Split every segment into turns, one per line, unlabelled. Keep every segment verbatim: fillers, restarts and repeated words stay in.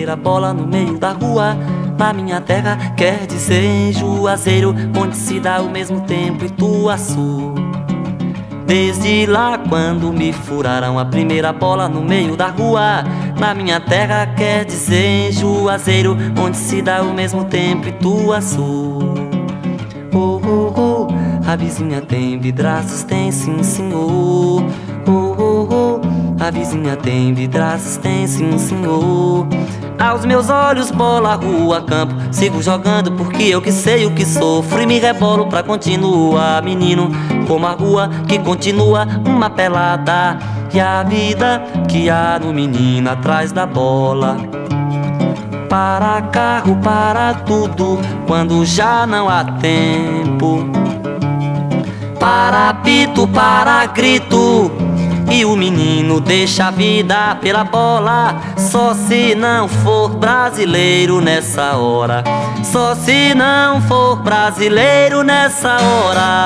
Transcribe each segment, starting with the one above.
primeira bola no meio da rua. Na minha terra quer dizer em Juazeiro, onde se dá o mesmo tempo Ituaçu. Desde lá quando me furaram a primeira bola no meio da rua. Na minha terra quer dizer em Juazeiro, onde se dá o mesmo tempo Ituaçu. Oh, oh, oh, a vizinha tem vidraças, tem sim senhor. Oh, oh, oh, a vizinha tem vidraças, tem sim senhor. Aos meus olhos bola, rua, campo, sigo jogando porque eu que sei o que sofro e me rebolo pra continuar, menino, como a rua que continua uma pelada. E a vida que há no menino atrás da bola. Para carro, para tudo, quando já não há tempo. Para apito, para grito, e o menino deixa a vida pela bola. Só se não for brasileiro nessa hora. Só se não for brasileiro nessa hora.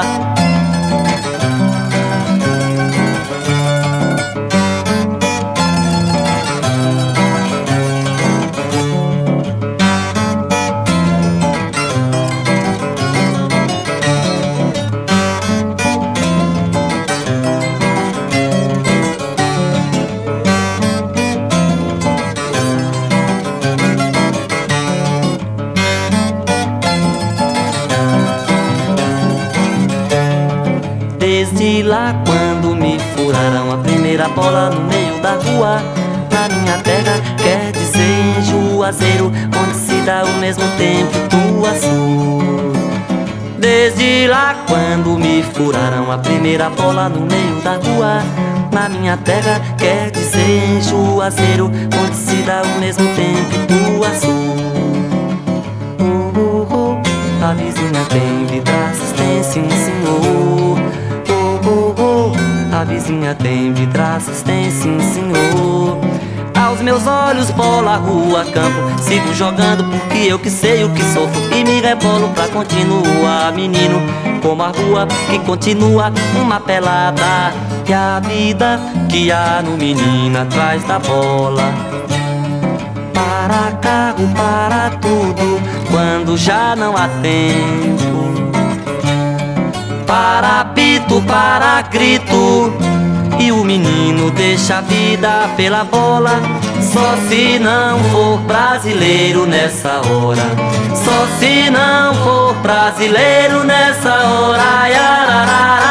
Desde lá quando me furaram a primeira bola no meio da rua. Na minha terra quer dizer em Juazeiro, onde se dá o mesmo tempo Ituaçu. Desde lá quando me furaram a primeira bola no meio da rua. Na minha terra quer dizer em Juazeiro, onde se dá o mesmo tempo Ituaçu. Oh, oh, oh, a vizinha tem vidraças, tem sim senhor. Oh, oh, a vizinha tem vidraças, tem sim senhor. Aos meus olhos bola, rua, campo, sigo jogando porque eu que sei o que sofro e me rebolo pra continuar, menino, como a rua que continua uma pelada. E a vida que há no menino atrás da bola. Para carro, para tudo, quando já não há tempo. Para apito, para grito, e o menino deixa a vida pela bola. Só se não for brasileiro nessa hora. Só se não for brasileiro nessa hora. Yararara.